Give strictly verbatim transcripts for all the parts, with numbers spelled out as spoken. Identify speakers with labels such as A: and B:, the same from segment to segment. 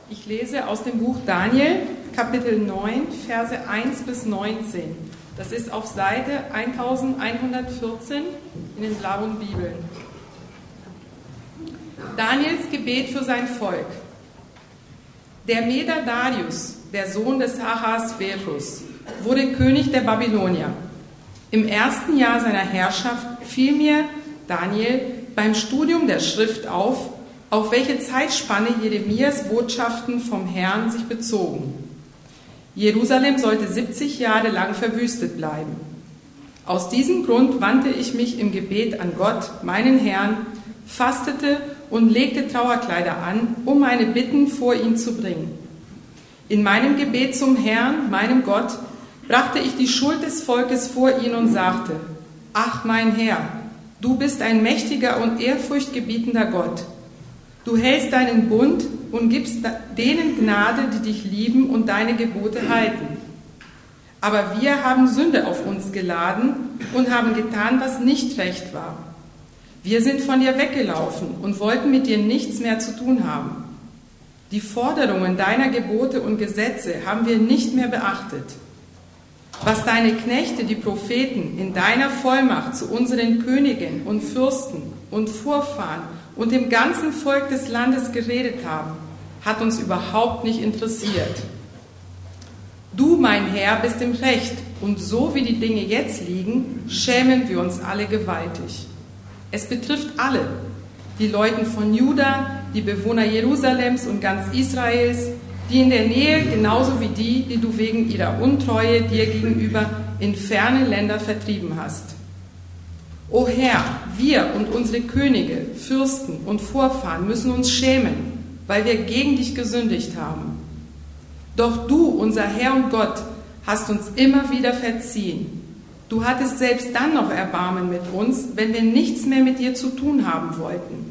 A: Ich lese aus dem Buch Daniel, Kapitel neun, Verse eins bis neunzehn. Das ist auf Seite elfhundertvierzehn in den blauen Bibeln. Daniels Gebet für sein Volk. Der Meder Darius, der Sohn des Ahasverus, wurde König der Babylonier. Im ersten Jahr seiner Herrschaft fiel mir, Daniel, beim Studium der Schrift auf, auf welche Zeitspanne Jeremias Botschaften vom Herrn sich bezogen. Jerusalem sollte siebzig Jahre lang verwüstet bleiben. Aus diesem Grund wandte ich mich im Gebet an Gott, meinen Herrn, fastete und legte Trauerkleider an, um meine Bitten vor ihn zu bringen. In meinem Gebet zum Herrn, meinem Gott, brachte ich die Schuld des Volkes vor ihn und sagte: Ach, mein Herr, du bist ein mächtiger und ehrfurchtgebietender Gott. Du hältst deinen Bund und gibst denen Gnade, die dich lieben und deine Gebote halten. Aber wir haben Sünde auf uns geladen und haben getan, was nicht recht war. Wir sind von dir weggelaufen und wollten mit dir nichts mehr zu tun haben. Die Forderungen deiner Gebote und Gesetze haben wir nicht mehr beachtet. Was deine Knechte, die Propheten, in deiner Vollmacht zu unseren Königen und Fürsten und Vorfahren und dem ganzen Volk des Landes geredet haben, hat uns überhaupt nicht interessiert. Du, mein Herr, bist im Recht, und so wie die Dinge jetzt liegen, schämen wir uns alle gewaltig. Es betrifft alle, die Leute von Juda, die Bewohner Jerusalems und ganz Israels, die in der Nähe genauso wie die, die du wegen ihrer Untreue dir gegenüber in ferne Länder vertrieben hast. O Herr, wir und unsere Könige, Fürsten und Vorfahren müssen uns schämen, weil wir gegen dich gesündigt haben. Doch du, unser Herr und Gott, hast uns immer wieder verziehen. Du hattest selbst dann noch Erbarmen mit uns, wenn wir nichts mehr mit dir zu tun haben wollten.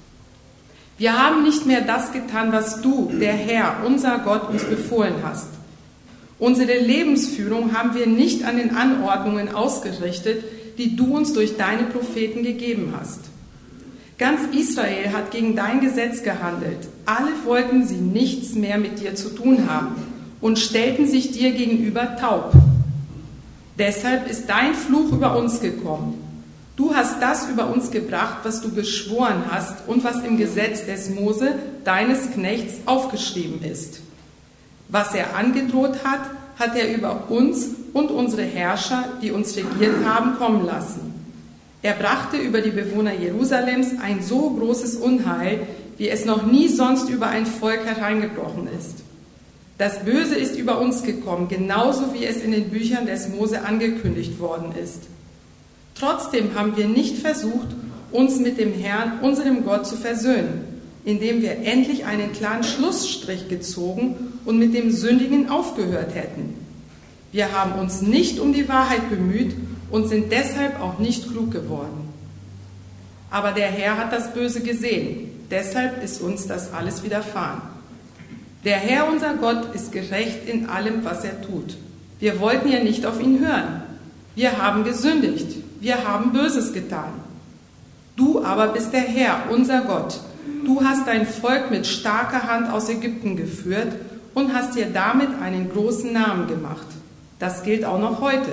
A: Wir haben nicht mehr das getan, was du, der Herr, unser Gott, uns befohlen hast. Unsere Lebensführung haben wir nicht an den Anordnungen ausgerichtet, die du uns durch deine Propheten gegeben hast. Ganz Israel hat gegen dein Gesetz gehandelt. Alle wollten sie nichts mehr mit dir zu tun haben und stellten sich dir gegenüber taub. Deshalb ist dein Fluch über uns gekommen. Du hast das über uns gebracht, was du geschworen hast und was im Gesetz des Mose, deines Knechts, aufgeschrieben ist. Was er angedroht hat, hat er über uns und unsere Herrscher, die uns regiert haben, kommen lassen. Er brachte über die Bewohner Jerusalems ein so großes Unheil, wie es noch nie sonst über ein Volk hereingebrochen ist. Das Böse ist über uns gekommen, genauso wie es in den Büchern des Mose angekündigt worden ist. Trotzdem haben wir nicht versucht, uns mit dem Herrn, unserem Gott, zu versöhnen, indem wir endlich einen klaren Schlussstrich gezogen und mit dem Sündigen aufgehört hätten. Wir haben uns nicht um die Wahrheit bemüht und sind deshalb auch nicht klug geworden. Aber der Herr hat das Böse gesehen, deshalb ist uns das alles widerfahren. Der Herr, unser Gott, ist gerecht in allem, was er tut. Wir wollten ja nicht auf ihn hören. Wir haben gesündigt, wir haben Böses getan. Du aber bist der Herr, unser Gott. Du hast dein Volk mit starker Hand aus Ägypten geführt und hast dir damit einen großen Namen gemacht. Das gilt auch noch heute.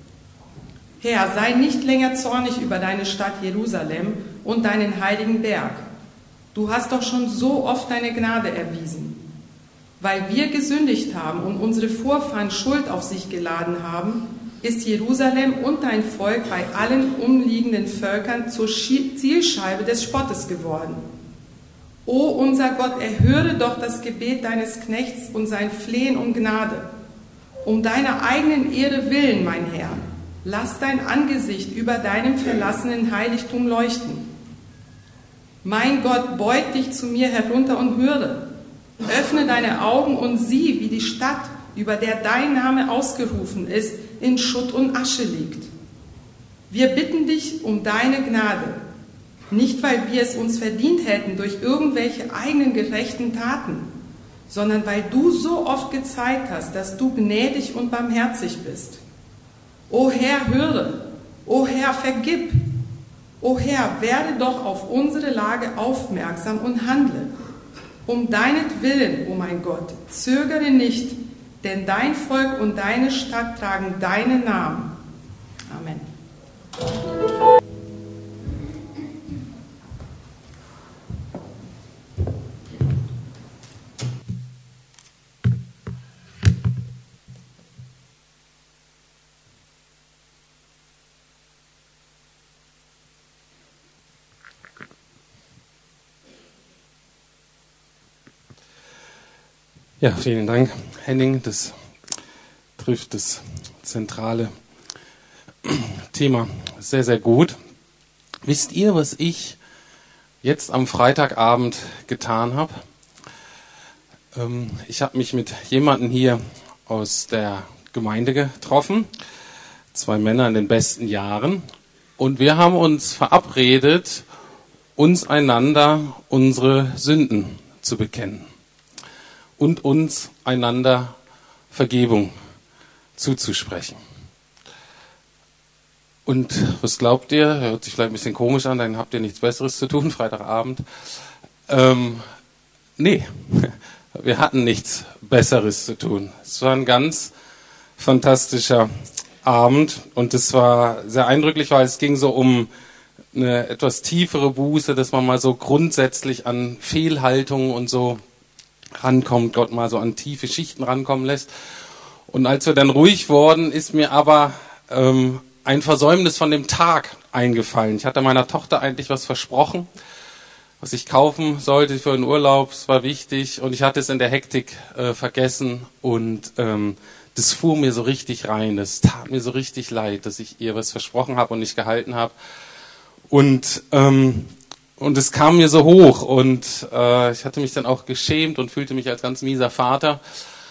A: Herr, sei nicht länger zornig über deine Stadt Jerusalem und deinen heiligen Berg. Du hast doch schon so oft deine Gnade erwiesen. Weil wir gesündigt haben und unsere Vorfahren Schuld auf sich geladen haben, ist Jerusalem und dein Volk bei allen umliegenden Völkern zur Zielscheibe des Spottes geworden. O unser Gott, erhöre doch das Gebet deines Knechts und sein Flehen um Gnade. Um deiner eigenen Ehre willen, mein Herr, lass dein Angesicht über deinem verlassenen Heiligtum leuchten. Mein Gott, beug dich zu mir herunter und höre. Öffne deine Augen und sieh, wie die Stadt, über der dein Name ausgerufen ist, in Schutt und Asche liegt. Wir bitten dich um deine Gnade, nicht weil wir es uns verdient hätten durch irgendwelche eigenen gerechten Taten, sondern weil du so oft gezeigt hast, dass du gnädig und barmherzig bist. O Herr, höre, o Herr, vergib, o Herr, werde doch auf unsere Lage aufmerksam und handle. Um deinetwillen, o mein Gott, zögere nicht, denn dein Volk und deine Stadt tragen deinen Namen. Amen.
B: Ja, vielen Dank, Henning. Das trifft das zentrale Thema sehr, sehr gut. Wisst ihr, was ich jetzt am Freitagabend getan habe? Ähm, ich habe mich mit jemandem hier aus der Gemeinde getroffen, zwei Männer in den besten Jahren, und wir haben uns verabredet, uns einander unsere Sünden zu bekennen und uns einander Vergebung zuzusprechen. Und was glaubt ihr? Hört sich vielleicht ein bisschen komisch an, dann habt ihr nichts Besseres zu tun, Freitagabend. Ähm, nee, wir hatten nichts Besseres zu tun. Es war ein ganz fantastischer Abend und es war sehr eindrücklich, weil es ging so um eine etwas tiefere Buße, dass man mal so grundsätzlich an Fehlhaltungen und so rankommt, Gott mal so an tiefe Schichten rankommen lässt. Und als wir dann ruhig wurden, ist mir aber ähm, ein Versäumnis von dem Tag eingefallen. Ich hatte meiner Tochter eigentlich was versprochen, was ich kaufen sollte für den Urlaub. Es war wichtig und ich hatte es in der Hektik äh, vergessen und ähm, das fuhr mir so richtig rein. Das tat mir so richtig leid, dass ich ihr was versprochen habe und nicht gehalten habe. Und ähm, Und es kam mir so hoch und äh, ich hatte mich dann auch geschämt und fühlte mich als ganz mieser Vater.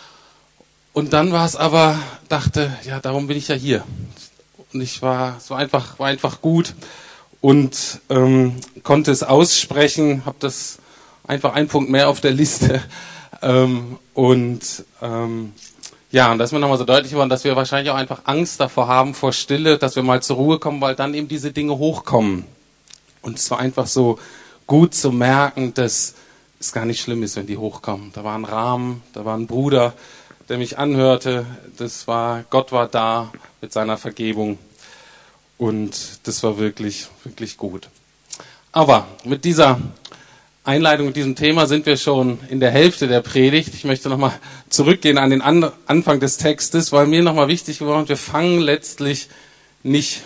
B: Und dann war es aber, dachte, ja, darum bin ich ja hier. Und ich war, es war einfach, war einfach gut und ähm, konnte es aussprechen, habe das einfach einen Punkt mehr auf der Liste. Ähm, und ähm, ja, und da ist mir nochmal so deutlich geworden, dass wir wahrscheinlich auch einfach Angst davor haben, vor Stille, dass wir mal zur Ruhe kommen, weil dann eben diese Dinge hochkommen. Und es war einfach so gut zu merken, dass es gar nicht schlimm ist, wenn die hochkommen. Da war ein Rahmen, da war ein Bruder, der mich anhörte. Das war, Gott war da mit seiner Vergebung. Und das war wirklich, wirklich gut. Aber mit dieser Einleitung, mit diesem Thema sind wir schon in der Hälfte der Predigt. Ich möchte nochmal zurückgehen an den Anfang des Textes, weil mir nochmal wichtig geworden ist, wir fangen letztlich nicht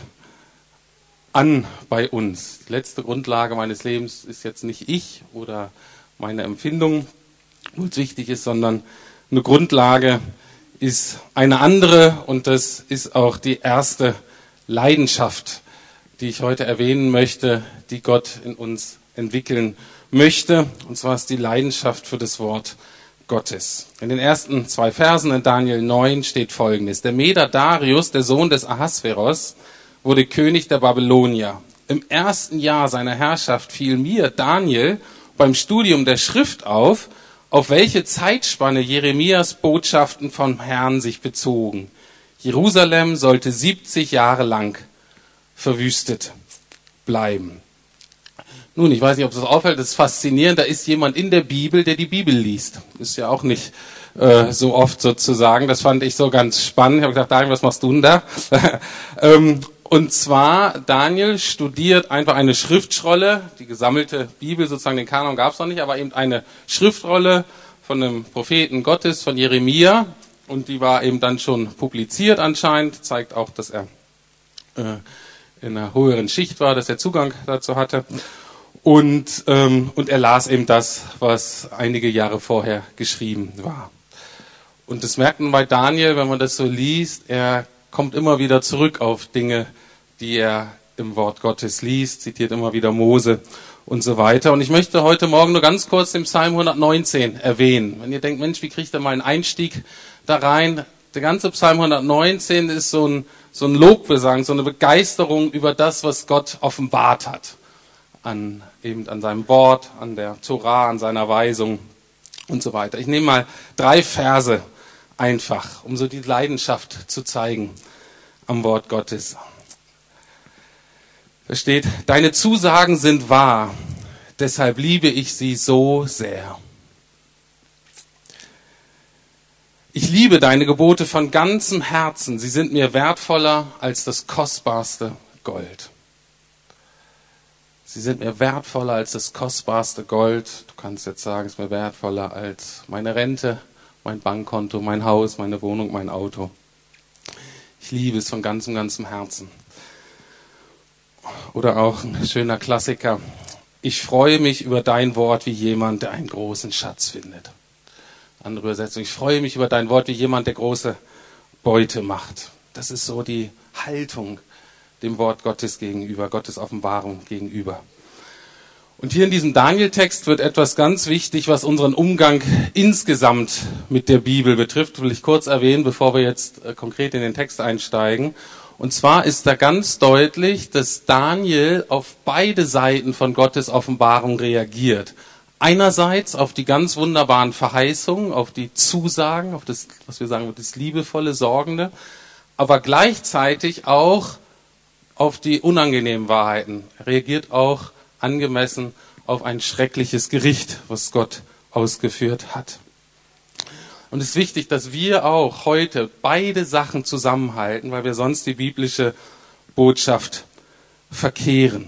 B: an bei uns. Die letzte Grundlage meines Lebens ist jetzt nicht ich oder meine Empfindung, wo es wichtig ist, sondern eine Grundlage ist eine andere und das ist auch die erste Leidenschaft, die ich heute erwähnen möchte, die Gott in uns entwickeln möchte. Und zwar ist die Leidenschaft für das Wort Gottes. In den ersten zwei Versen in Daniel neun steht Folgendes. Der Meder Darius, der Sohn des Ahasveros, wurde König der Babylonier. Im ersten Jahr seiner Herrschaft fiel mir, Daniel, beim Studium der Schrift auf, auf welche Zeitspanne Jeremias Botschaften vom Herrn sich bezogen. Jerusalem sollte siebzig Jahre lang verwüstet bleiben. Nun, ich weiß nicht, ob es das auffällt, das ist faszinierend, da ist jemand in der Bibel, der die Bibel liest. Ist ja auch nicht äh, so oft sozusagen, das fand ich so ganz spannend. Ich habe gedacht, Daniel, was machst du denn da? ähm, Und zwar, Daniel studiert einfach eine Schriftrolle, die gesammelte Bibel, sozusagen den Kanon gab es noch nicht, aber eben eine Schriftrolle von einem Propheten Gottes, von Jeremia. Und die war eben dann schon publiziert anscheinend, zeigt auch, dass er äh, in einer höheren Schicht war, dass er Zugang dazu hatte. Und, ähm, und er las eben das, was einige Jahre vorher geschrieben war. Und das merkt man bei Daniel, wenn man das so liest, er kommt immer wieder zurück auf Dinge, die er im Wort Gottes liest, zitiert immer wieder Mose und so weiter. Und ich möchte heute Morgen nur ganz kurz den Psalm hundertneunzehn erwähnen. Wenn ihr denkt, Mensch, wie kriegt ihr mal einen Einstieg da rein? Der ganze Psalm hundertneunzehn ist so ein, so ein Lobgesang, so eine Begeisterung über das, was Gott offenbart hat. An, eben an seinem Wort, an der Torah, an seiner Weisung und so weiter. Ich nehme mal drei Verse einfach, um so die Leidenschaft zu zeigen am Wort Gottes. Da steht, deine Zusagen sind wahr, deshalb liebe ich sie so sehr. Ich liebe deine Gebote von ganzem Herzen. Sie sind mir wertvoller als das kostbarste Gold. Sie sind mir wertvoller als das kostbarste Gold. Du kannst jetzt sagen, es ist mir wertvoller als meine Rente, mein Bankkonto, mein Haus, meine Wohnung, mein Auto. Ich liebe es von ganzem, ganzem Herzen. Oder auch ein schöner Klassiker. Ich freue mich über dein Wort wie jemand, der einen großen Schatz findet. Andere Übersetzung. Ich freue mich über dein Wort wie jemand, der große Beute macht. Das ist so die Haltung dem Wort Gottes gegenüber, Gottes Offenbarung gegenüber. Und hier in diesem Daniel-Text wird etwas ganz wichtig, was unseren Umgang insgesamt mit der Bibel betrifft, will ich kurz erwähnen, bevor wir jetzt äh, konkret in den Text einsteigen. Und zwar ist da ganz deutlich, dass Daniel auf beide Seiten von Gottes Offenbarung reagiert. Einerseits auf die ganz wunderbaren Verheißungen, auf die Zusagen, auf das, was wir sagen, das liebevolle, Sorgende, aber gleichzeitig auch auf die unangenehmen Wahrheiten. Er reagiert auch angemessen auf ein schreckliches Gericht, was Gott ausgeführt hat. Und es ist wichtig, dass wir auch heute beide Sachen zusammenhalten, weil wir sonst die biblische Botschaft verkehren.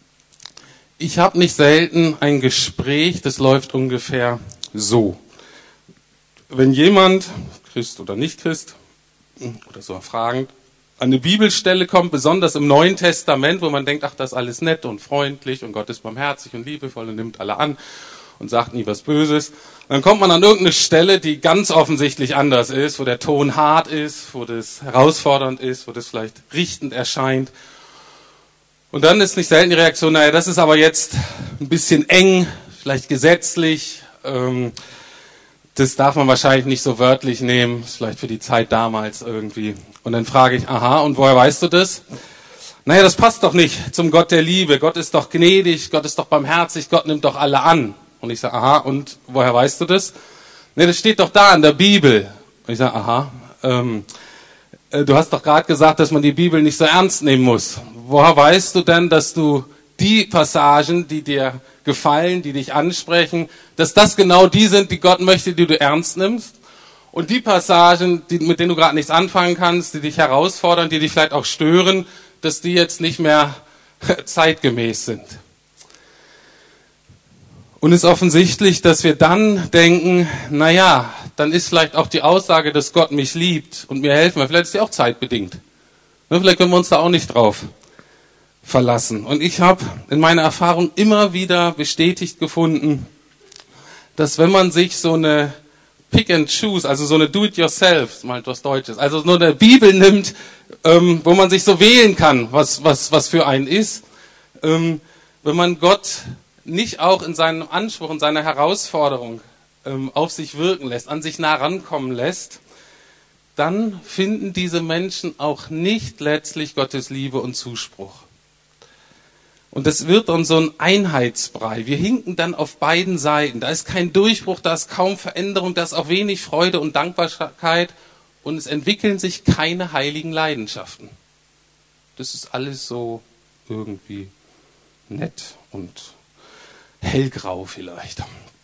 B: Ich habe nicht selten ein Gespräch, das läuft ungefähr so. Wenn jemand, Christ oder nicht Christ, oder so fragend, an eine Bibelstelle kommt, besonders im Neuen Testament, wo man denkt, ach, das ist alles nett und freundlich und Gott ist barmherzig und liebevoll und nimmt alle an und sagt nie was Böses. Dann kommt man an irgendeine Stelle, die ganz offensichtlich anders ist, wo der Ton hart ist, wo das herausfordernd ist, wo das vielleicht richtend erscheint. Und dann ist nicht selten die Reaktion, naja, das ist aber jetzt ein bisschen eng, vielleicht gesetzlich, ähm, das darf man wahrscheinlich nicht so wörtlich nehmen, ist vielleicht für die Zeit damals irgendwie. Und dann frage ich, aha, und woher weißt du das? Naja, das passt doch nicht zum Gott der Liebe. Gott ist doch gnädig, Gott ist doch barmherzig, Gott nimmt doch alle an. Und ich sage, aha, und woher weißt du das? Nee, das steht doch da in der Bibel. Und ich sage, aha, ähm, äh, du hast doch gerade gesagt, dass man die Bibel nicht so ernst nehmen muss. Woher weißt du denn, dass du die Passagen, die dir gefallen, die dich ansprechen, dass das genau die sind, die Gott möchte, die du ernst nimmst? Und die Passagen, die, mit denen du gerade nichts anfangen kannst, die dich herausfordern, die dich vielleicht auch stören, dass die jetzt nicht mehr zeitgemäß sind. Und es ist offensichtlich, dass wir dann denken, naja, dann ist vielleicht auch die Aussage, dass Gott mich liebt und mir helfen will, vielleicht ist sie auch zeitbedingt. Vielleicht können wir uns da auch nicht drauf verlassen. Und ich habe in meiner Erfahrung immer wieder bestätigt gefunden, dass wenn man sich so eine Pick and Choose, also so eine Do-it-yourself, mal etwas Deutsches, also nur eine Bibel nimmt, ähm, wo man sich so wählen kann, was, was, was für einen ist, ähm, wenn man Gott nicht auch in seinem Anspruch, in seiner Herausforderung ähm, auf sich wirken lässt, an sich nah rankommen lässt, dann finden diese Menschen auch nicht letztlich Gottes Liebe und Zuspruch. Und das wird dann so ein Einheitsbrei. Wir hinken dann auf beiden Seiten. Da ist kein Durchbruch, da ist kaum Veränderung, da ist auch wenig Freude und Dankbarkeit und es entwickeln sich keine heiligen Leidenschaften. Das ist alles so irgendwie nett und hellgrau vielleicht.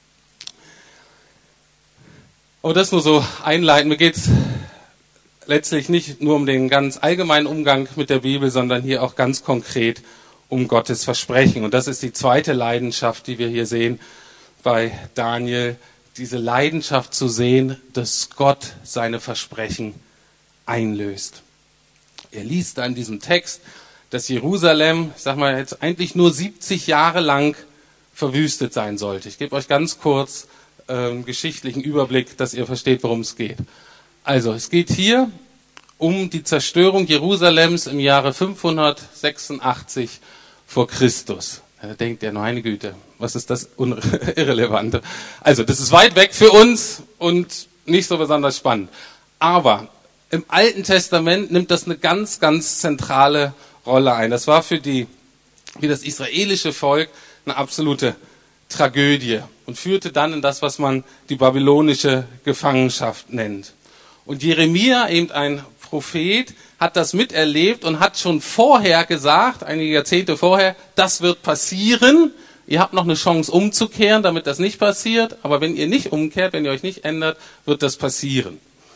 B: Aber das nur so einleiten. Mir geht es letztlich nicht nur um den ganz allgemeinen Umgang mit der Bibel, sondern hier auch ganz konkret um Gottes Versprechen. Und das ist die zweite Leidenschaft, die wir hier sehen bei Daniel. Diese Leidenschaft zu sehen, dass Gott seine Versprechen einlöst. Er liest da in diesem Text, dass Jerusalem, ich sag mal jetzt eigentlich nur siebzig Jahre lang verwüstet sein sollte. Ich gebe euch ganz kurz äh, einen geschichtlichen Überblick, dass ihr versteht, worum es geht. Also, es geht hier um die Zerstörung Jerusalems im Jahre fünfhundertsechsundachtzig vor Christus. Da denkt ihr, meine Güte, was ist das Irrelevante? Also, das ist weit weg für uns und nicht so besonders spannend. Aber im Alten Testament nimmt das eine ganz, ganz zentrale Rolle ein. Das war für die, für das israelische Volk eine absolute Tragödie und führte dann in das, was man die babylonische Gefangenschaft nennt. Und Jeremia, eben ein Prophet, hat das miterlebt und hat schon vorher gesagt, einige Jahrzehnte vorher, das wird passieren. Ihr habt noch eine Chance umzukehren, damit das nicht passiert. Aber wenn ihr nicht umkehrt, wenn ihr euch nicht ändert, wird das passieren.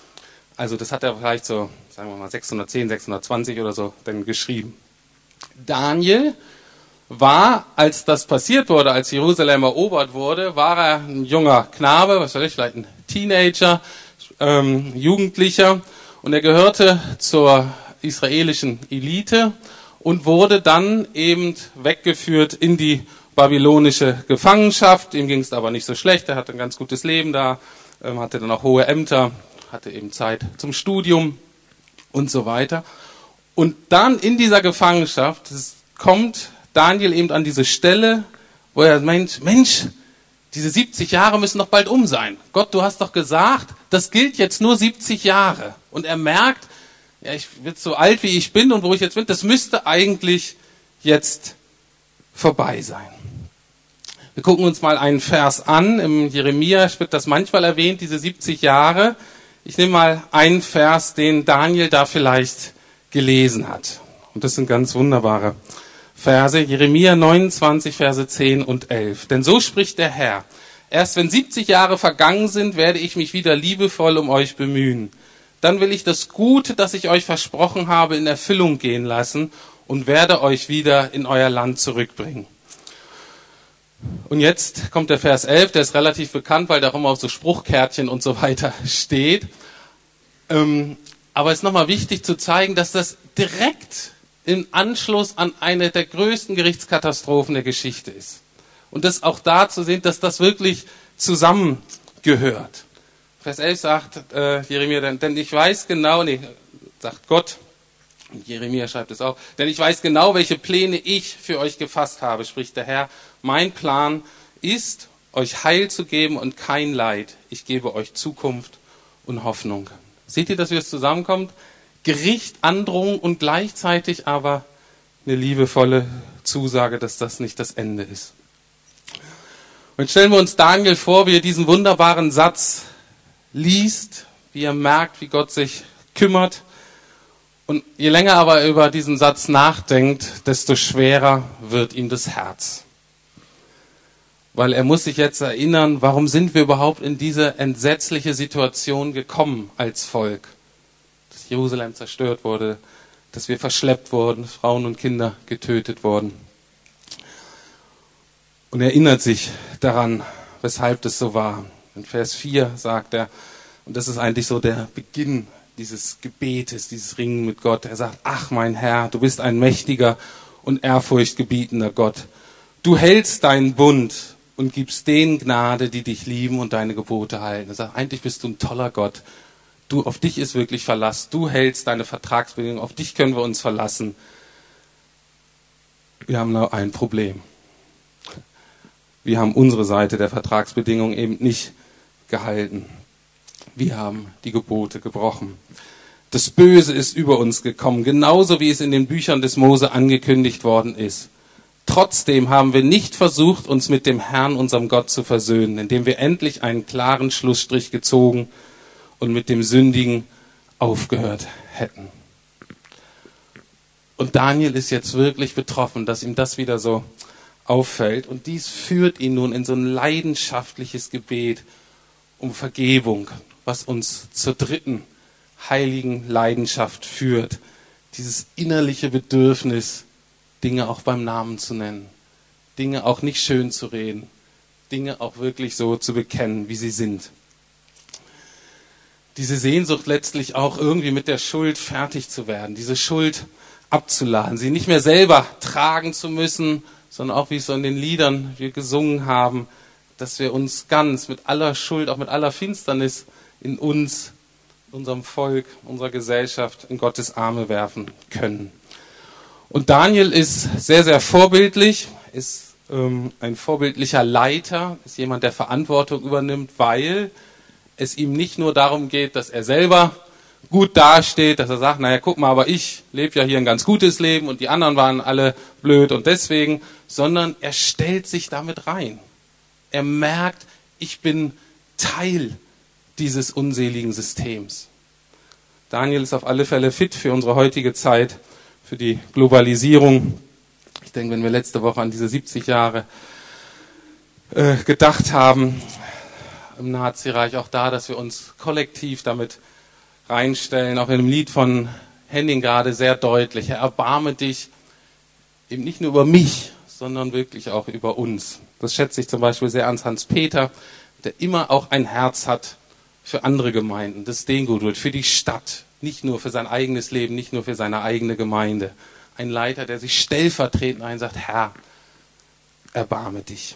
B: Also das hat er vielleicht so, sagen wir mal, sechshundertzehn, sechshundertzwanzig oder so dann geschrieben. Daniel war, als das passiert wurde, als Jerusalem erobert wurde, war er ein junger Knabe, was weiß ich, vielleicht ein Teenager, ähm, Jugendlicher. Und er gehörte zur israelischen Elite und wurde dann eben weggeführt in die babylonische Gefangenschaft. Ihm ging es aber nicht so schlecht, er hatte ein ganz gutes Leben da, ähm, hatte dann auch hohe Ämter, hatte eben Zeit zum Studium und so weiter. Und dann in dieser Gefangenschaft kommt Daniel eben an diese Stelle, wo er meint, Mensch, diese siebzig Jahre müssen doch bald um sein. Gott, du hast doch gesagt, das gilt jetzt nur siebzig Jahre. Und er merkt, ja, ich bin so alt, wie ich bin und wo ich jetzt bin, das müsste eigentlich jetzt vorbei sein. Wir gucken uns mal einen Vers an. Im Jeremia wird das manchmal erwähnt, diese siebzig Jahre. Ich nehme mal einen Vers, den Daniel da vielleicht gelesen hat. Und das sind ganz wunderbare Verse. Jeremia neunundzwanzig, Verse zehn und elf. Denn so spricht der Herr. Erst wenn siebzig Jahre vergangen sind, werde ich mich wieder liebevoll um euch bemühen. Dann will ich das Gute, das ich euch versprochen habe, in Erfüllung gehen lassen und werde euch wieder in euer Land zurückbringen. Und jetzt kommt der Vers elf, der ist relativ bekannt, weil da auch immer auf so Spruchkärtchen und so weiter steht. Ähm, aber es ist nochmal wichtig zu zeigen, dass das direkt im Anschluss an eine der größten Gerichtskatastrophen der Geschichte ist. Und das auch da zu sehen, dass das wirklich zusammengehört. Vers elf sagt äh, Jeremia, denn, denn ich weiß genau, nee, sagt Gott, und Jeremia schreibt es auch, denn ich weiß genau, welche Pläne ich für euch gefasst habe, spricht der Herr. Mein Plan ist, euch Heil zu geben und kein Leid. Ich gebe euch Zukunft und Hoffnung. Seht ihr, dass wie es zusammenkommt? Gericht, Androhung und gleichzeitig aber eine liebevolle Zusage, dass das nicht das Ende ist. Und stellen wir uns Daniel vor, wie er diesen wunderbaren Satz liest, wie er merkt, wie Gott sich kümmert. Und je länger aber über diesen Satz nachdenkt, desto schwerer wird ihm das Herz. Weil er muss sich jetzt erinnern, warum sind wir überhaupt in diese entsetzliche Situation gekommen als Volk? Dass Jerusalem zerstört wurde, dass wir verschleppt wurden, Frauen und Kinder getötet wurden. Und er erinnert sich daran, weshalb das so war. In Vers vier sagt er, und das ist eigentlich so der Beginn dieses Gebetes, dieses Ringen mit Gott. Er sagt, ach mein Herr, du bist ein mächtiger und ehrfurchtgebietender Gott. Du hältst deinen Bund und gibst denen Gnade, die dich lieben und deine Gebote halten. Er sagt, eigentlich bist du ein toller Gott. Du, auf dich ist wirklich Verlass. Du hältst deine Vertragsbedingungen. Auf dich können wir uns verlassen. Wir haben nur ein Problem. Wir haben unsere Seite der Vertragsbedingungen eben nicht gehalten. Wir haben die Gebote gebrochen. Das Böse ist über uns gekommen, genauso wie es in den Büchern des Mose angekündigt worden ist. Trotzdem haben wir nicht versucht, uns mit dem Herrn, unserem Gott, zu versöhnen, indem wir endlich einen klaren Schlussstrich gezogen und mit dem Sündigen aufgehört hätten. Und Daniel ist jetzt wirklich betroffen, dass ihm das wieder so auffällt. Und dies führt ihn nun in so ein leidenschaftliches Gebet um Vergebung, was uns zur dritten heiligen Leidenschaft führt. Dieses innerliche Bedürfnis, Dinge auch beim Namen zu nennen, Dinge auch nicht schön zu reden, Dinge auch wirklich so zu bekennen, wie sie sind. Diese Sehnsucht letztlich auch irgendwie mit der Schuld fertig zu werden, diese Schuld abzuladen, sie nicht mehr selber tragen zu müssen, sondern auch, wie es so in den Liedern wir gesungen haben, dass wir uns ganz mit aller Schuld, auch mit aller Finsternis in uns, unserem Volk, unserer Gesellschaft in Gottes Arme werfen können. Und Daniel ist sehr, sehr vorbildlich, ist ähm, ein vorbildlicher Leiter, ist jemand, der Verantwortung übernimmt, weil es ihm nicht nur darum geht, dass er selber gut dasteht, dass er sagt, naja, guck mal, aber ich lebe ja hier ein ganz gutes Leben und die anderen waren alle blöd und deswegen, sondern er stellt sich damit rein. Er merkt, ich bin Teil dieses unseligen Systems. Daniel ist auf alle Fälle fit für unsere heutige Zeit, für die Globalisierung. Ich denke, wenn wir letzte Woche an diese siebzig Jahre äh, gedacht haben, im Nazireich, auch da, dass wir uns kollektiv damit reinstellen, auch in dem Lied von Henning gerade sehr deutlich. Herr, erbarme dich eben nicht nur über mich, sondern wirklich auch über uns. Das schätze ich zum Beispiel sehr an Hans-Peter, der immer auch ein Herz hat für andere Gemeinden, das denen gut wird, für die Stadt, nicht nur für sein eigenes Leben, nicht nur für seine eigene Gemeinde. Ein Leiter, der sich stellvertretend einsagt, Herr, erbarme dich.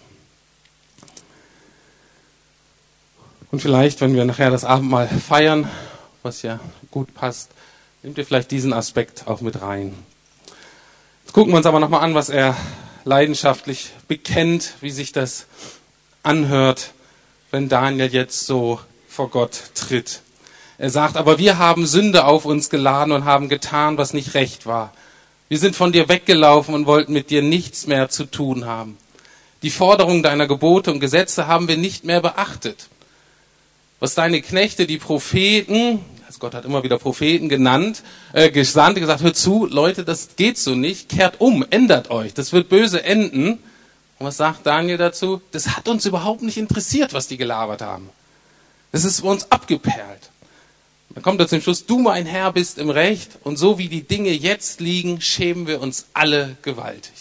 B: Und vielleicht, wenn wir nachher das Abendmahl feiern, was ja gut passt, nehmt ihr vielleicht diesen Aspekt auch mit rein. Jetzt gucken wir uns aber nochmal an, was er leidenschaftlich bekennt, wie sich das anhört, wenn Daniel jetzt so vor Gott tritt. Er sagt, aber wir haben Sünde auf uns geladen und haben getan, was nicht recht war. Wir sind von dir weggelaufen und wollten mit dir nichts mehr zu tun haben. Die Forderungen deiner Gebote und Gesetze haben wir nicht mehr beachtet. Was deine Knechte, die Propheten, also Gott hat immer wieder Propheten genannt, äh, gesandt, gesagt, hört zu, Leute, das geht so nicht, kehrt um, ändert euch, das wird böse enden. Und was sagt Daniel dazu? Das hat uns überhaupt nicht interessiert, was die gelabert haben. Das ist bei uns abgeperlt. Dann kommt er zum Schluss, du mein Herr bist im Recht und so wie die Dinge jetzt liegen, schämen wir uns alle gewaltig.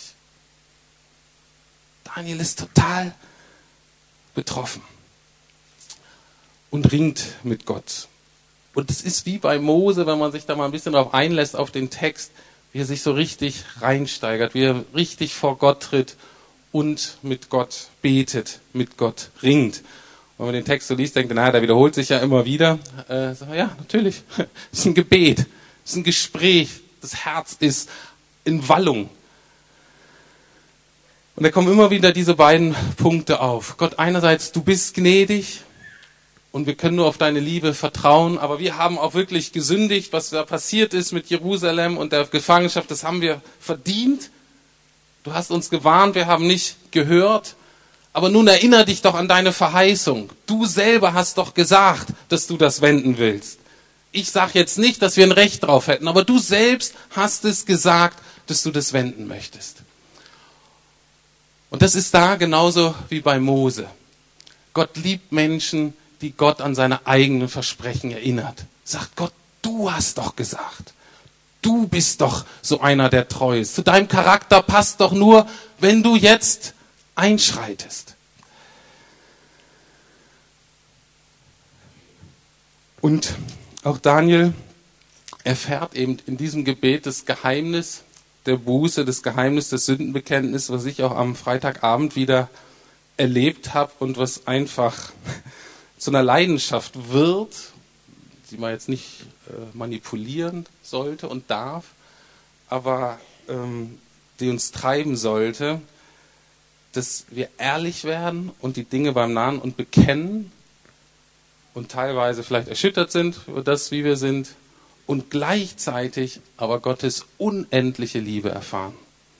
B: Daniel ist total betroffen und ringt mit Gott. Und es ist wie bei Mose, wenn man sich da mal ein bisschen drauf einlässt, auf den Text, wie er sich so richtig reinsteigert, wie er richtig vor Gott tritt und mit Gott betet, mit Gott ringt. Wenn man den Text so liest, denkt man, naja, der wiederholt sich ja immer wieder. Äh, so, ja, natürlich. Es ist ein Gebet, es ist ein Gespräch, das Herz ist in Wallung. Und da kommen immer wieder diese beiden Punkte auf. Gott, einerseits, du bist gnädig und wir können nur auf deine Liebe vertrauen, aber wir haben auch wirklich gesündigt, was da passiert ist mit Jerusalem und der Gefangenschaft, das haben wir verdient. Du hast uns gewarnt, wir haben nicht gehört. Aber nun erinnere dich doch an deine Verheißung. Du selber hast doch gesagt, dass du das wenden willst. Ich sage jetzt nicht, dass wir ein Recht drauf hätten, aber du selbst hast es gesagt, dass du das wenden möchtest. Und das ist da genauso wie bei Mose. Gott liebt Menschen, die Gott an seine eigenen Versprechen erinnert. Sagt Gott, du hast doch gesagt. Du bist doch so einer, der treu ist. Zu deinem Charakter passt doch nur, wenn du jetzt einschreitest. Und auch Daniel erfährt eben in diesem Gebet das Geheimnis der Buße, das Geheimnis des Sündenbekenntnisses, was ich auch am Freitagabend wieder erlebt habe und was einfach zu einer Leidenschaft wird, die man jetzt nicht äh, manipulieren sollte und darf, aber ähm, die uns treiben sollte, dass wir ehrlich werden und die Dinge beim Namen und bekennen und teilweise vielleicht erschüttert sind über das, wie wir sind und gleichzeitig aber Gottes unendliche Liebe erfahren.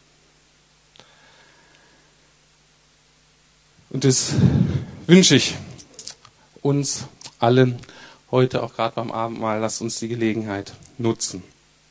B: Und das wünsche ich uns allen heute, auch gerade beim Abendmahl. Lasst uns die Gelegenheit nutzen.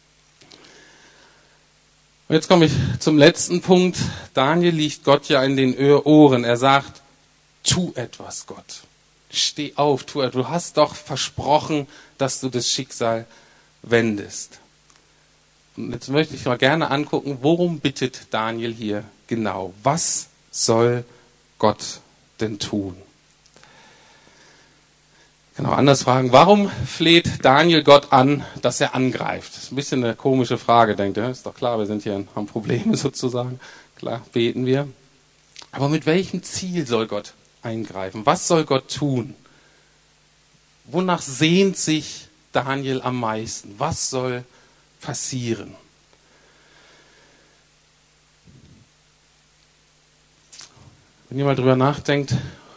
B: Und jetzt komme ich zum letzten Punkt. Daniel liegt Gott ja in den Ohren. Er sagt, tu etwas, Gott. Steh auf, tu etwas. Du hast doch versprochen, dass du das Schicksal wendest. Und jetzt möchte ich mal gerne angucken, worum bittet Daniel hier genau? Was soll Gott denn tun? Ich kann auch anders fragen, warum fleht Daniel Gott an, dass er angreift? Das ist ein bisschen eine komische Frage, denkt ihr. Ist doch klar, wir sind hier, haben Probleme sozusagen. Klar, beten wir. Aber mit welchem Ziel soll Gott eingreifen? Was soll Gott tun? Wonach sehnt sich Daniel am meisten? Was soll passieren? Wenn ihr mal drüber nachdenkt,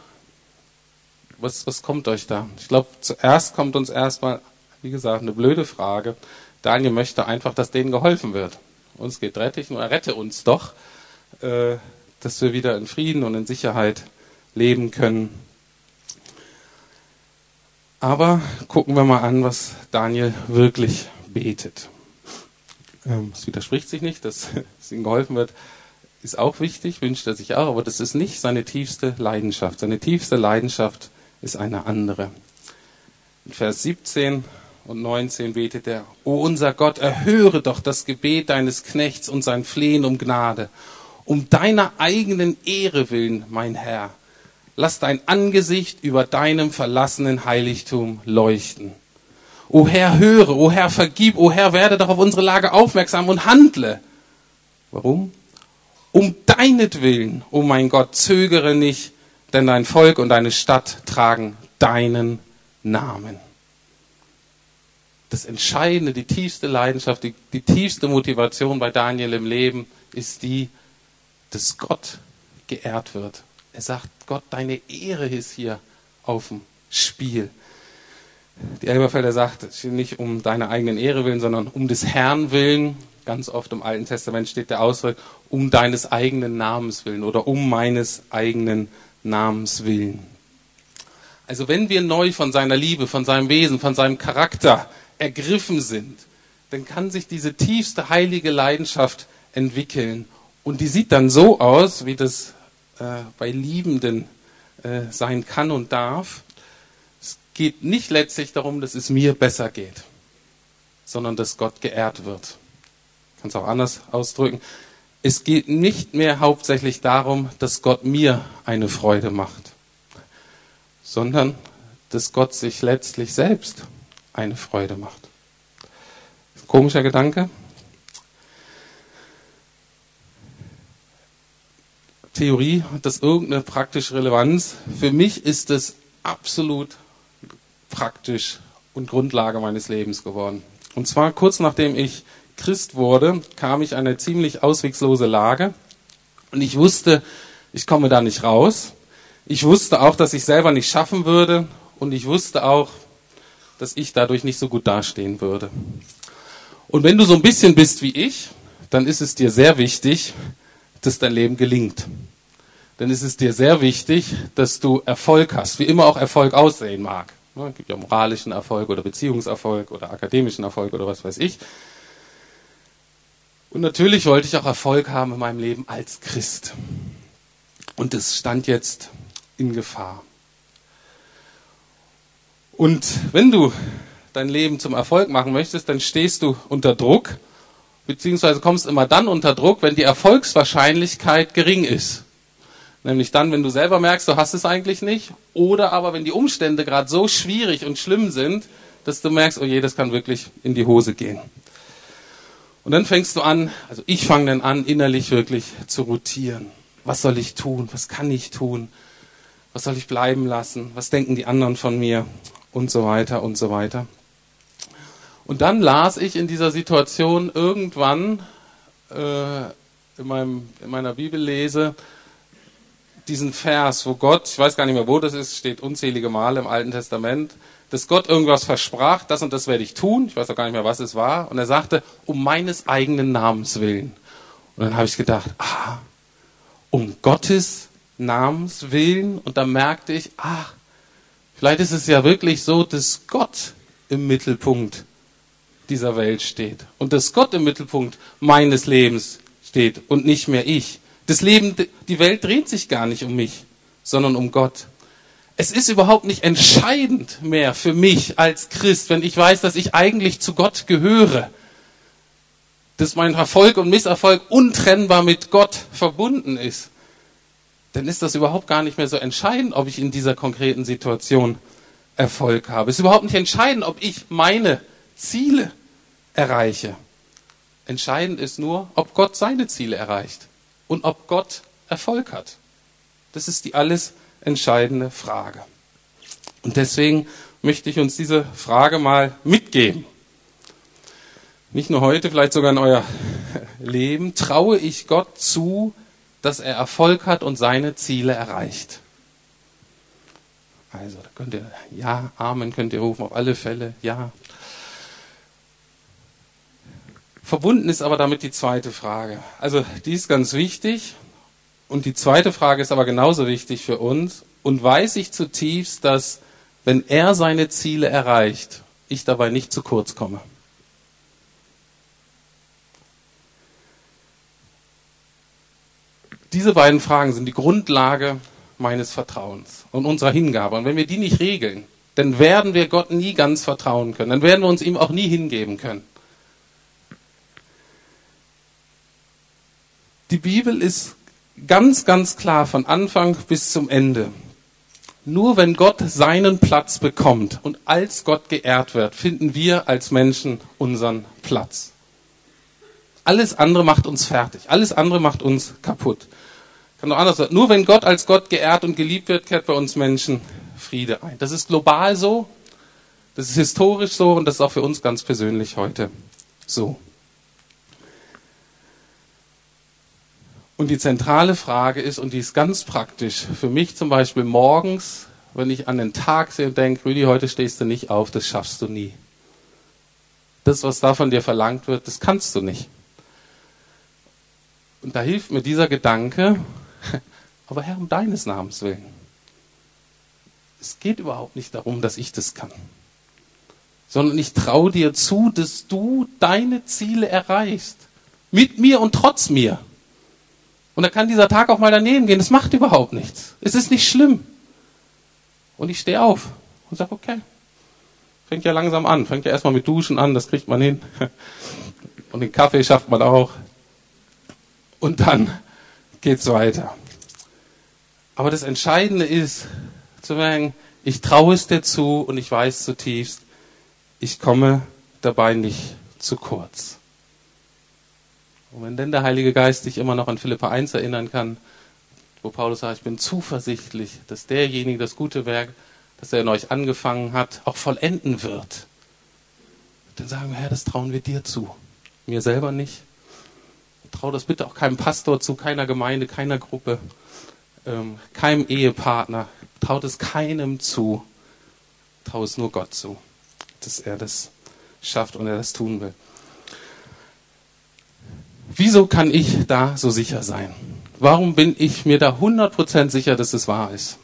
B: was, was kommt euch da? Ich glaube, zuerst kommt uns erstmal, wie gesagt, eine blöde Frage. Daniel möchte einfach, dass denen geholfen wird. Uns geht rettig, nur rette uns doch, äh, dass wir wieder in Frieden und in Sicherheit leben können. Aber gucken wir mal an, was Daniel wirklich betet. Ähm, es widerspricht sich nicht, dass es ihm geholfen wird. Ist auch wichtig, wünscht er sich auch, aber das ist nicht seine tiefste Leidenschaft. Seine tiefste Leidenschaft ist eine andere. In Vers siebzehn und neunzehn betet er: O unser Gott, erhöre doch das Gebet deines Knechts und sein Flehen um Gnade. Um deiner eigenen Ehre willen, mein Herr, lass dein Angesicht über deinem verlassenen Heiligtum leuchten. O Herr, höre, o Herr, vergib, o Herr, werde doch auf unsere Lage aufmerksam und handle. Warum? Um deinetwillen, o mein Gott, zögere nicht, denn dein Volk und deine Stadt tragen deinen Namen. Das Entscheidende, die tiefste Leidenschaft, die, die tiefste Motivation bei Daniel im Leben ist die, dass Gott geehrt wird. Er sagt, Gott, deine Ehre ist hier auf dem Spiel. Die Elberfelder sagt, nicht um deine eigenen Ehre willen, sondern um des Herrn willen. Ganz oft im Alten Testament steht der Ausdruck, um deines eigenen Namens willen oder um meines eigenen Namens willen. Also wenn wir neu von seiner Liebe, von seinem Wesen, von seinem Charakter ergriffen sind, dann kann sich diese tiefste heilige Leidenschaft entwickeln. Und die sieht dann so aus, wie das äh, bei Liebenden äh, sein kann und darf. Es geht nicht letztlich darum, dass es mir besser geht, sondern dass Gott geehrt wird. Ich kann es auch anders ausdrücken. Es geht nicht mehr hauptsächlich darum, dass Gott mir eine Freude macht, sondern dass Gott sich letztlich selbst eine Freude macht. Komischer Gedanke. Theorie, hat das irgendeine praktische Relevanz? Für mich ist es absolut praktisch und Grundlage meines Lebens geworden. Und zwar kurz nachdem ich Christ wurde, kam ich in eine ziemlich auswegslose Lage und ich wusste, ich komme da nicht raus. Ich wusste auch, dass ich selber nicht schaffen würde und ich wusste auch, dass ich dadurch nicht so gut dastehen würde. Und wenn du so ein bisschen bist wie ich, dann ist es dir sehr wichtig, dass dein Leben gelingt. Dann ist es dir sehr wichtig, dass du Erfolg hast, wie immer auch Erfolg aussehen mag. Es gibt ja moralischen Erfolg oder Beziehungserfolg oder akademischen Erfolg oder was weiß ich. Und natürlich wollte ich auch Erfolg haben in meinem Leben als Christ. Und das stand jetzt in Gefahr. Und wenn du dein Leben zum Erfolg machen möchtest, dann stehst du unter Druck, beziehungsweise kommst immer dann unter Druck, wenn die Erfolgswahrscheinlichkeit gering ist. Nämlich dann, wenn du selber merkst, du hast es eigentlich nicht, oder aber wenn die Umstände gerade so schwierig und schlimm sind, dass du merkst, oh je, das kann wirklich in die Hose gehen. Und dann fängst du an, also ich fange dann an, innerlich wirklich zu rotieren. Was soll ich tun? Was kann ich tun? Was soll ich bleiben lassen? Was denken die anderen von mir? Und so weiter und so weiter. Und dann las ich in dieser Situation irgendwann äh, in, meinem, in meiner Bibellese diesen Vers, wo Gott, ich weiß gar nicht mehr, wo das ist, steht unzählige Male im Alten Testament, dass Gott irgendwas versprach, das und das werde ich tun, ich weiß auch gar nicht mehr, was es war, und er sagte, um meines eigenen Namens willen. Und dann habe ich gedacht, ah, um Gottes Namens willen, und dann merkte ich, ach, vielleicht ist es ja wirklich so, dass Gott im Mittelpunkt dieser Welt steht und dass Gott im Mittelpunkt meines Lebens steht und nicht mehr ich. Das Leben, die Welt dreht sich gar nicht um mich, sondern um Gott. Es ist überhaupt nicht entscheidend mehr für mich als Christ, wenn ich weiß, dass ich eigentlich zu Gott gehöre, dass mein Erfolg und Misserfolg untrennbar mit Gott verbunden ist. Dann ist das überhaupt gar nicht mehr so entscheidend, ob ich in dieser konkreten Situation Erfolg habe. Es ist überhaupt nicht entscheidend, ob ich meine Ziele erreiche. Entscheidend ist nur, ob Gott seine Ziele erreicht und ob Gott Erfolg hat. Das ist die alles entscheidende Frage. Und deswegen möchte ich uns diese Frage mal mitgeben. Nicht nur heute, vielleicht sogar in euer Leben. Traue ich Gott zu, dass er Erfolg hat und seine Ziele erreicht? Also, da könnt ihr, ja, Amen könnt ihr rufen, auf alle Fälle, ja. Verbunden ist aber damit die zweite Frage. Also, die ist ganz wichtig. Und die zweite Frage ist aber genauso wichtig für uns. Und weiß ich zutiefst, dass, wenn er seine Ziele erreicht, ich dabei nicht zu kurz komme? Diese beiden Fragen sind die Grundlage meines Vertrauens und unserer Hingabe. Und wenn wir die nicht regeln, dann werden wir Gott nie ganz vertrauen können. Dann werden wir uns ihm auch nie hingeben können. Die Bibel ist ganz, ganz klar von Anfang bis zum Ende. Nur wenn Gott seinen Platz bekommt und als Gott geehrt wird, finden wir als Menschen unseren Platz. Alles andere macht uns fertig. Alles andere macht uns kaputt. Kann doch anders sein. Nur wenn Gott als Gott geehrt und geliebt wird, kehrt bei uns Menschen Friede ein. Das ist global so, das ist historisch so und das ist auch für uns ganz persönlich heute so. Und die zentrale Frage ist, und die ist ganz praktisch, für mich zum Beispiel morgens, wenn ich an den Tag sehe und denke, Rüdi, heute stehst du nicht auf, das schaffst du nie. Das, was da von dir verlangt wird, das kannst du nicht. Und da hilft mir dieser Gedanke, aber Herr, um deines Namens willen. Es geht überhaupt nicht darum, dass ich das kann, sondern ich traue dir zu, dass du deine Ziele erreichst. Mit mir und trotz mir. Und da kann dieser Tag auch mal daneben gehen. Das macht überhaupt nichts. Es ist nicht schlimm. Und ich stehe auf und sage, okay, fängt ja langsam an. Fängt ja erstmal mit Duschen an, das kriegt man hin. Und den Kaffee schafft man auch. Und dann geht's weiter. Aber das Entscheidende ist, zu merken, ich traue es dir zu und ich weiß zutiefst, ich komme dabei nicht zu kurz. Und wenn denn der Heilige Geist dich immer noch an Philipper eins erinnern kann, wo Paulus sagt, ich bin zuversichtlich, dass derjenige das gute Werk, das er in euch angefangen hat, auch vollenden wird. Dann sagen wir, Herr, das trauen wir dir zu. Mir selber nicht. Trau das bitte auch keinem Pastor zu, keiner Gemeinde, keiner Gruppe, ähm, keinem Ehepartner. Traut es keinem zu. Trau es nur Gott zu, dass er das schafft und er das tun will. Wieso kann ich da so sicher sein? Warum bin ich mir da hundert Prozent sicher, dass es wahr ist?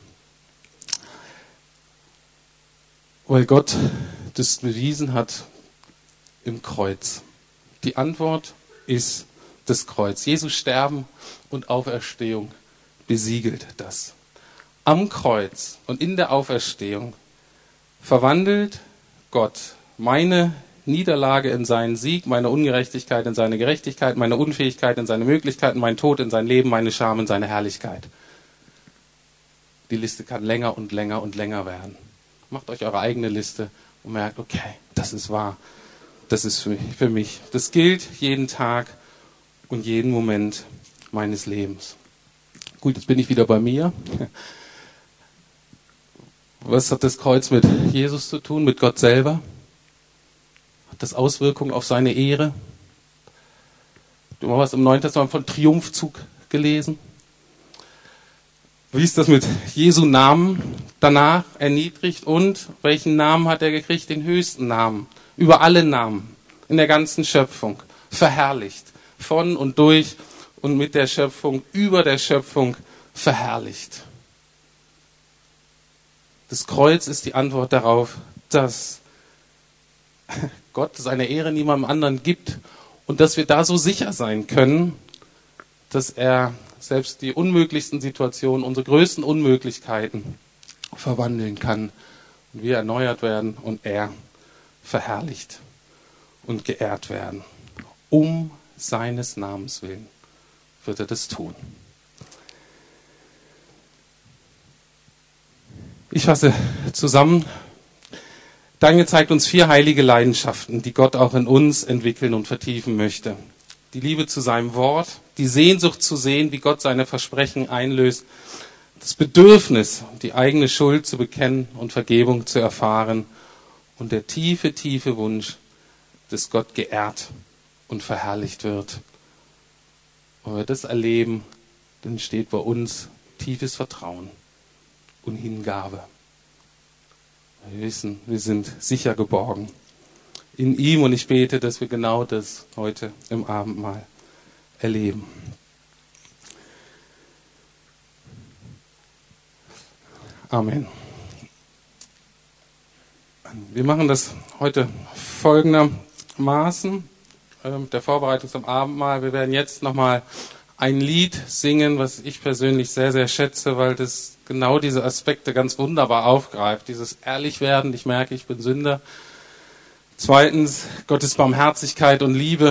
B: Weil Gott das bewiesen hat im Kreuz. Die Antwort ist das Kreuz. Jesu Sterben und Auferstehung besiegelt das. Am Kreuz und in der Auferstehung verwandelt Gott meine Niederlage in seinen Sieg, meine Ungerechtigkeit in seine Gerechtigkeit, meine Unfähigkeit in seine Möglichkeiten, mein Tod in sein Leben, meine Scham in seine Herrlichkeit. Die Liste kann länger und länger und länger werden. Macht euch eure eigene Liste und merkt, okay, das ist wahr, das ist für mich. Das gilt jeden Tag und jeden Moment meines Lebens. Gut, jetzt bin ich wieder bei mir. Was hat das Kreuz mit Jesus zu tun, mit Gott selber? Hat das Auswirkungen auf seine Ehre? Du hast mal was im Neuen Testament von Triumphzug gelesen? Wie ist das mit Jesu Namen danach erniedrigt und welchen Namen hat er gekriegt? Den höchsten Namen. Über alle Namen in der ganzen Schöpfung. Verherrlicht. Von und durch und mit der Schöpfung, über der Schöpfung verherrlicht. Das Kreuz ist die Antwort darauf, dass Gott seine Ehre niemandem anderen gibt und dass wir da so sicher sein können, dass er selbst die unmöglichsten Situationen, unsere größten Unmöglichkeiten verwandeln kann und wir erneuert werden und er verherrlicht und geehrt werden. Um seines Namens willen wird er das tun. Ich fasse zusammen. Daniel zeigt uns vier heilige Leidenschaften, die Gott auch in uns entwickeln und vertiefen möchte. Die Liebe zu seinem Wort, die Sehnsucht zu sehen, wie Gott seine Versprechen einlöst, das Bedürfnis, die eigene Schuld zu bekennen und Vergebung zu erfahren und der tiefe, tiefe Wunsch, dass Gott geehrt und verherrlicht wird. Und wenn wir das erleben, dann steht bei uns tiefes Vertrauen und Hingabe. Wir wissen, wir sind sicher geborgen in ihm und ich bete, dass wir genau das heute im Abendmahl erleben. Amen. Wir machen das heute folgendermaßen mit der Vorbereitung zum Abendmahl. Wir werden jetzt nochmal ein Lied singen, was ich persönlich sehr, sehr schätze, weil das genau diese Aspekte ganz wunderbar aufgreift. Dieses Ehrlichwerden, ich merke, ich bin Sünder. Zweitens, Gottes Barmherzigkeit und Liebe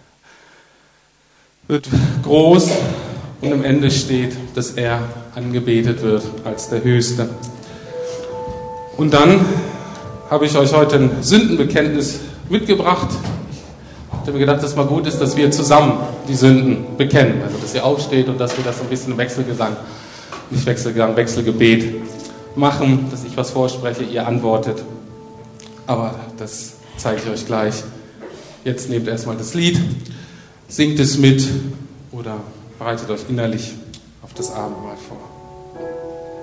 B: wird groß und am Ende steht, dass er angebetet wird als der Höchste. Und dann habe ich euch heute ein Sündenbekenntnis mitgebracht. Ich habe mir gedacht, dass es mal gut ist, dass wir zusammen die Sünden bekennen. Also, dass ihr aufsteht und dass wir das ein bisschen im Wechselgesang, nicht Wechselgesang, Wechselgebet machen, dass ich was vorspreche, ihr antwortet. Aber das zeige ich euch gleich. Jetzt nehmt erstmal das Lied, singt es mit oder bereitet euch innerlich auf das Abendmahl vor.